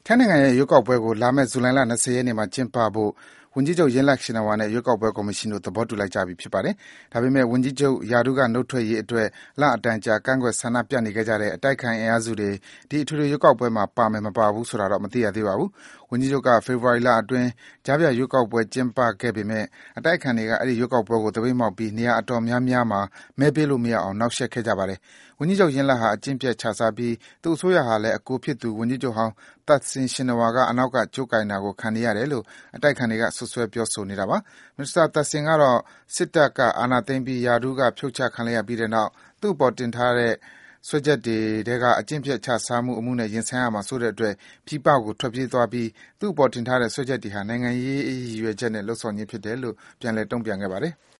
ထိုင်းနိုင်ငံရဲ့ရွေးကောက်ပွဲကိုလာမယ့်ဇူလိုင်လ20ရက်နေ့မှာကျင်းပဖို့ဝန်ကြီးချုပ် Yingluck Shinawatra နဲ့ရွေးကောက်ပွဲကော်မရှင်တို့သဘောတူလိုက်ကြပြီဖြစ်ပါတယ်။ဒါပေမဲ့ဝန်ကြီးချုပ်ရာထူးကနုတ်ထွက်ရေးအတွက်လအတန်ကြာကန့်ကွက်ဆန္ဒပြနေခဲ့ကြတဲ့အတိုက်အခံအင်အားစုတွေဒီအထွေထွေရွေးကောက်ပွဲမှာပါမယ်မပါဘူးဆိုတာတော့မသိရသေးပါဘူး။ဝန်ကြီးချုပ်ကဖေဖော်ဝါရီလအတွင်းကြားဖြတ်ရွေးကောက်ပွဲကျင်းပခဲ့ပေမဲ့အတိုက်အခံတွေကအဲဒီရွေးကောက်ပွဲကိုသပိတ်မှောက်ပြီးနေရာအတော်များများမှာမဲပေးလို့မရအောင်နှောင့်ယှက်ခဲ့ကြပါတယ်။ဝန်ကြီးချုပ် Yingluck ဟာအကျင့်ပျက်ခြစားပြီးသူ့အစိုးရဟာလည်းအကိုဖြစ်သူဝန်ကြီးချုပ်ဟောင်း Thaksin Shinawatra ကအနောက်ကကြိုးကိုင်တာကိုခံနေရတယ်လို့အတိုက်အခံတွေကစွပ်စွဲပြောဆိုနေတာပါ။ Mr. Thaksin ကတော့စစ်တပ်ကအာဏာသိမ်းပြီးရာထူးကဖြုတ်ချခံလိုက်ရပြီးတဲ့နောက်သူ့အပေါ်တင်ထားတဲ့စွဲချက်တွေထဲကအကျင့်ပျက်ခြစားမှုအမှုနဲ့ရင်ဆိုင်ရမှာစိုးတဲ့အတွက်ပြည်ပကိုထွက်ပြေးသွားပြီးသူ့အပေါ်တင်ထားတဲ့စွဲချက်တွေဟာနိုင်ငံရေးရည်ရွယ်ချက်နဲ့လုပ်ဆောင်ခြင်းဖြစ်တယ်လို့ပြန်လည်တုံ့ပြန်ခဲ့ပါတယ်။